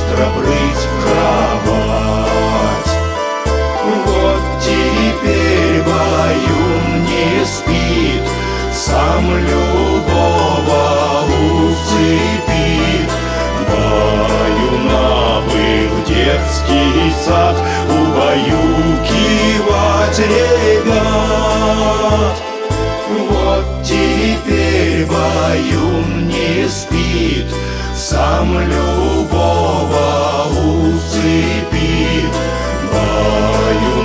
завтра брыть в кровать. Вот теперь Баюн не спит, сам любого усыпит. Баюна бы в детский сад убаюкивать ребят. Вот теперь Баюн не спит, сам любого усыпит. Баюн